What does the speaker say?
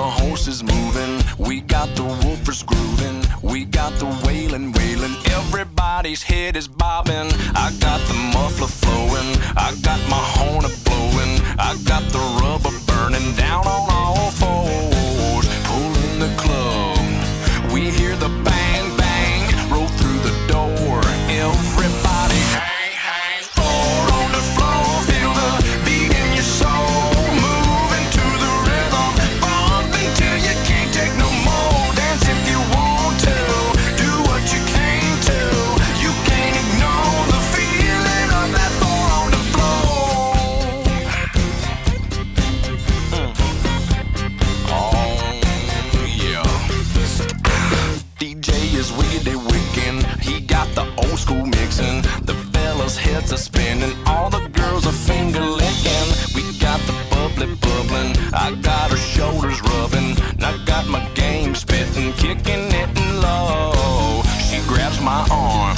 horses moving. We got the woofers grooving. We got the wailing, wailing. Everybody's head is bobbing. I got the muffler flowing. I got my horn a blowing. I got the rubber burning down on all fours. Pulling the club. We hear the bang, bang roll through the door. Everybody hang, hang, fall on the floor. Feel the beat in your soul. Moving to the rhythm. Bumping till you can't take no more. Dance if you want to. Do what you came to. You can't ignore the feeling of that fall on the floor. Oh, yeah. DJ is wiggity wicking. He got the old school mixing. The fellas' heads are spinning. All the girls are finger licking. We got the bubbly bubbling. I got her shoulders rubbing. And I got my game spitting, kicking it in low. She grabs my arm.